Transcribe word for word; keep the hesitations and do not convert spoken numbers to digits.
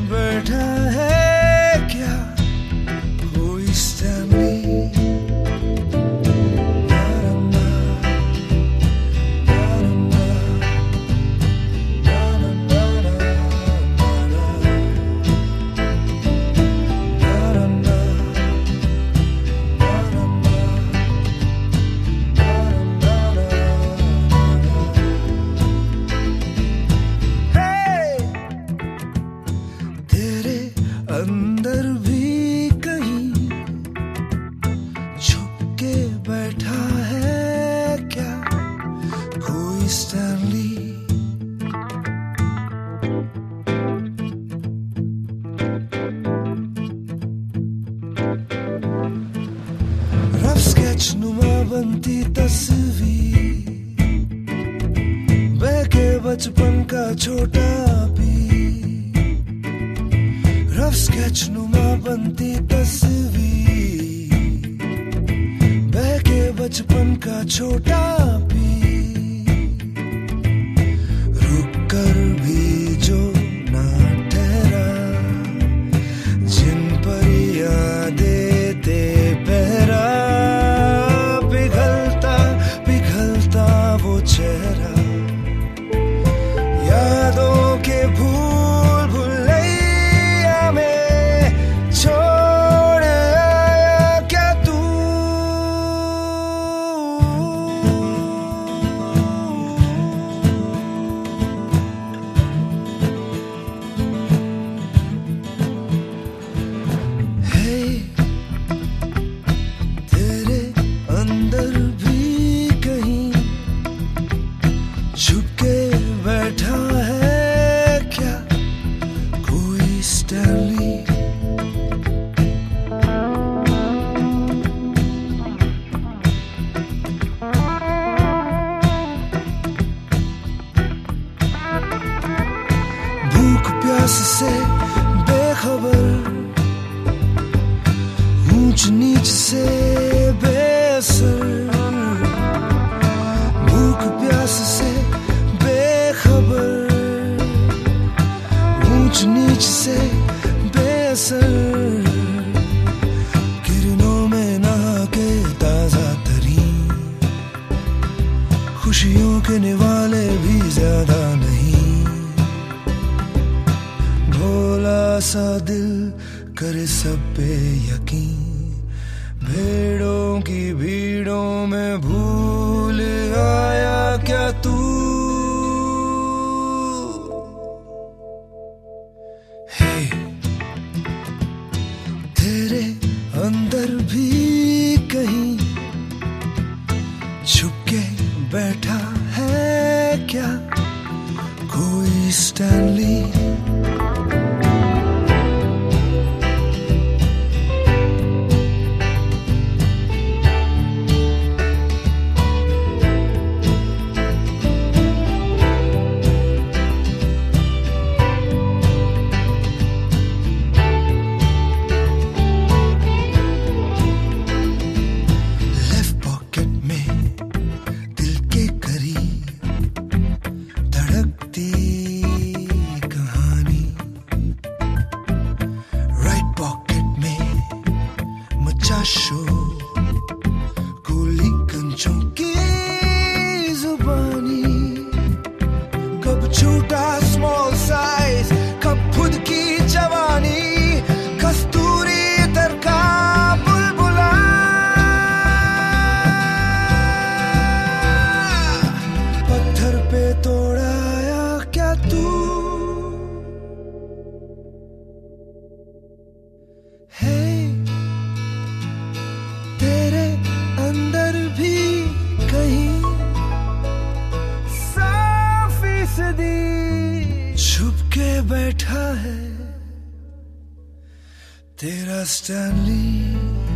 बैठा है क्या कोई स्टैनली? अंदर भी कहीं छुप के बैठा है क्या कोई स्टैनली? रफ स्केच नुमा बनती तस्वीर, बहके बचपन का छोटा पी। रफ स्केच नुमा बनती तस्वीर, बहके बचपन का छोटा पी। रुक कर भी जो ना ठहरा, जिन पर यादें ते पहरा। पिघलता पिघलता वो चेहरा, यादों के भूल प्यास से बेखबर, ऊंच नीच से बेअसर। भूख प्यास से बेखबर, ऊंच नीच से बेअसर। किरणों में नहा के ताजा तरीन, खुशियों के निवाले भी ज्यादा नहीं। भोला सा दिल करे सब पे यकीन, भेड़ों की भीड़ों में भूल आया क्या तू? हे तेरे अंदर भी कहीं छुप के बैठा है क्या कोई स्टैनली? शो गोली कंचों की जुबानी, कब छूटा स्मॉल साइज, कब खुद की जवानी। कस्तूरी तरका बुलबुला, पत्थर पे तोड़ाया क्या तू? है अंदर भी कहीं सौ फीसदी छुप के बैठा है तेरा स्टैनली।